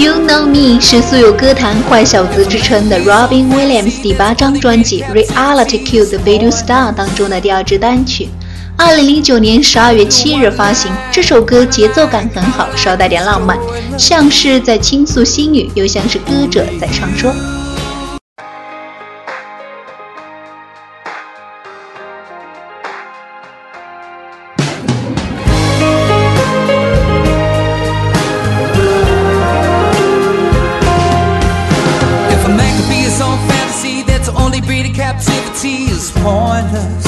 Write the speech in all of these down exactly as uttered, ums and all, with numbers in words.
You Know Me 是素有歌坛坏小子之称的 Robin Williams 第八张专辑 Reality Cue 的 Video Star 当中的第二支单曲。二零零九年十二月七日发行，这首歌节奏感很好，稍带点浪漫，像是在倾诉心语，又像是歌者在唱说。 Captivity is pointless.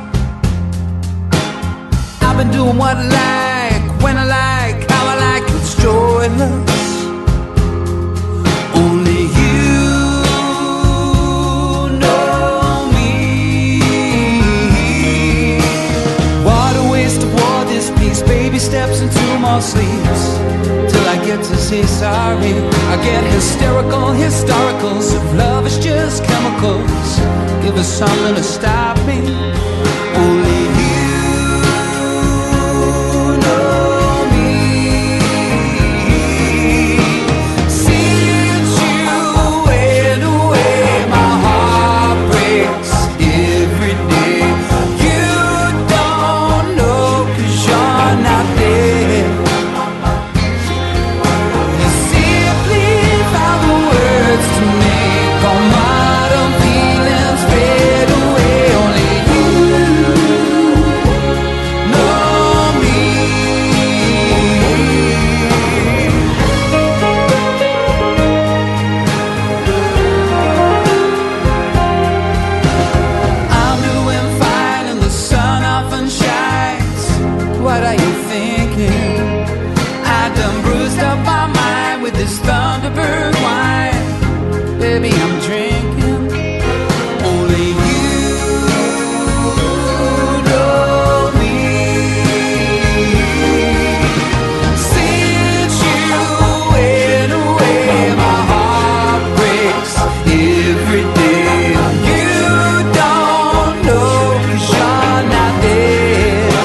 I've been doing what I like, when I like, how I like, it's joyless. Only you know me. What a waste of war this piece. Baby steps into more sleeps till I get to say sorry. I get hysterical, historicals. If love is just chemicals, give us something to stop me. Only you know me. Since you went away, my heart breaks every day. You don't know 'cause you're not there. You simply found the words to make all modern feelings fade away. Only you know me. I'm doing fine and the sun often shines. What are you thinking? I done bruised up my mind with this Thunderbird wine. Baby, I'm drinking. Only you know me. Since you went away, my heart breaks every day. You don't know 'cause you're not there.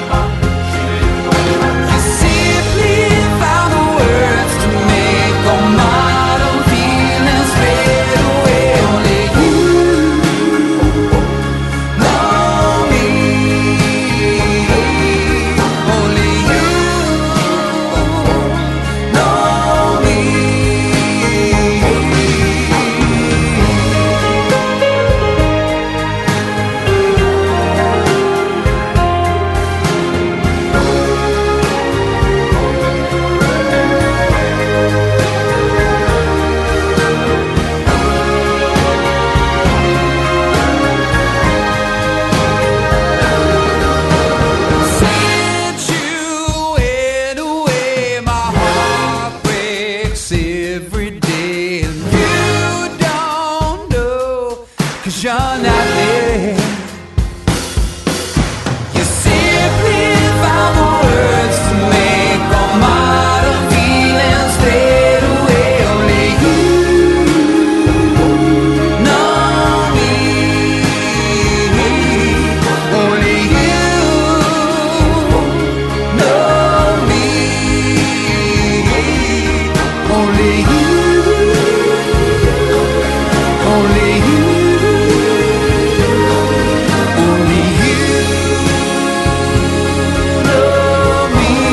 You simply found the words to make all modern feelings fade away. Only you know me. Only you know me. Since you went away, my heart breaks every day. And you don't know 'cause you're not there. You simply found the words to make all modern feelings fade away. Only you know me. Only you know me. Only you. Only you. Only you know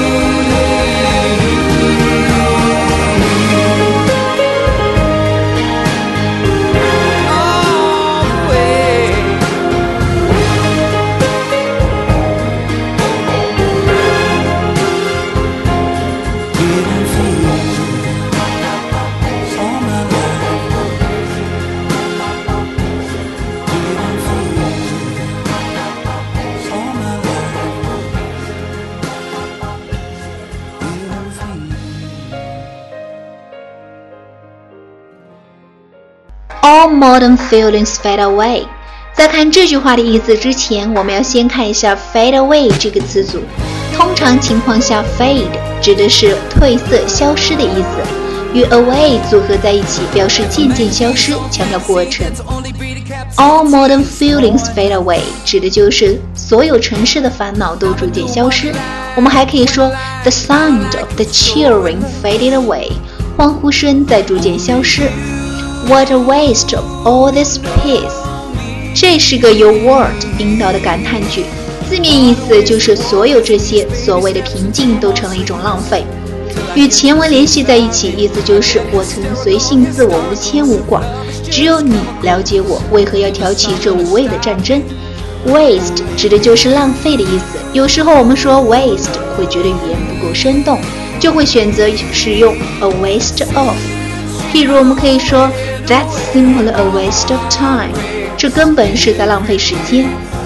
me. All the way. Didn't feel all my life. Didn't feel all my life. Didn't feel. All modern feelings fade away。在看这句话的意思之前，我们要先看一下 fade away 这个词组。通常情况下 fade 指的是褪色、消失的意思，与 away 组合在一起，表示渐渐消失，强调过程。All modern feelings fade away 指的就是所有城市的烦恼都逐渐消失。我们还可以说 The sound of the cheering faded away， 欢呼声在逐渐消失。What a waste of all this peace！ 这是个由 word 引导的感叹句，字面意思就是所有这些所谓的平静都成了一种浪费。与前文联系在一起，意思就是我曾随性自我，无牵无挂，只有你了解我，为何要挑起这无谓的战争？ Waste 指的就是浪费的意思。有时候我们说 waste 会觉得语言不够生动，就会选择使用 a waste of。 譬如我们可以说 That's simply a waste of time， 这根本是在浪费时间。